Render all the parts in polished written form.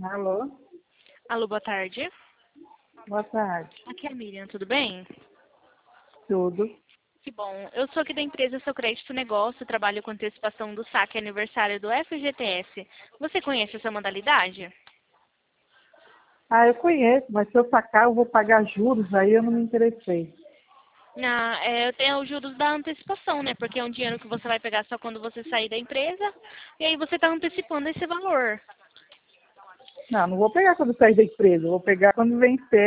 Alô? Alô, boa tarde. Boa tarde. Aqui é a Miriam, tudo bem? Tudo? Que bom. Eu sou aqui da empresa Seu Crédito Negócio, trabalho com antecipação do saque aniversário do FGTS. Você conhece essa modalidade? Ah, eu conheço, mas se eu sacar eu vou pagar juros, aí eu não me interessei. Eu tenho os juros da antecipação, né? Porque é um dinheiro que você vai pegar só quando você sair da empresa e aí você está antecipando esse valor. Não, não vou pegar quando sair da empresa, eu vou pegar quando vencer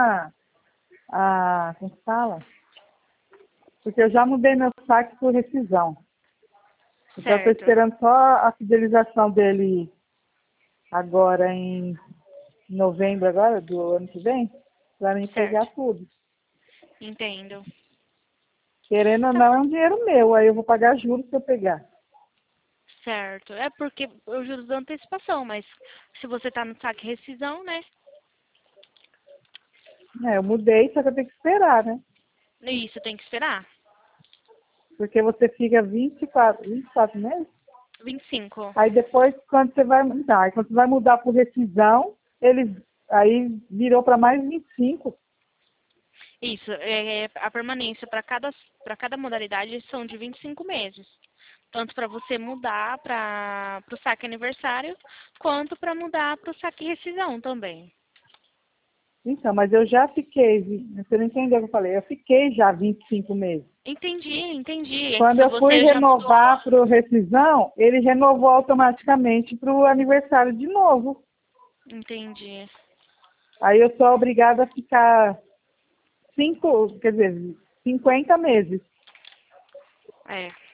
como se fala? Porque eu já mudei meu saque por rescisão. Então eu estou Certo, esperando só a fidelização dele agora em novembro agora, do ano que vem, para mim pegar certo. tudo. Entendo. Querendo ou Tá não, é um dinheiro meu, aí eu vou pagar juros se eu pegar. certo. É porque os juros da antecipação, mas se você está no saque rescisão, né? É, eu mudei, só que eu tenho que esperar, né? Isso tem que esperar. Porque você fica 24 meses. 25. Aí depois, quando você vai mudar, aí quando você vai mudar por rescisão, ele aí virou para mais 25. Isso, a permanência para cada modalidade são de 25 meses. Tanto para você mudar para o saque aniversário, quanto para mudar para o saque rescisão também. Então, mas eu já fiquei, você não entendeu o que eu falei, eu fiquei já 25 meses. Entendi, entendi. É que Quando se eu fui você já mudou. renovar para o rescisão, ele renovou automaticamente para o aniversário de novo. Entendi. Aí eu sou obrigada a ficar 50 meses. É.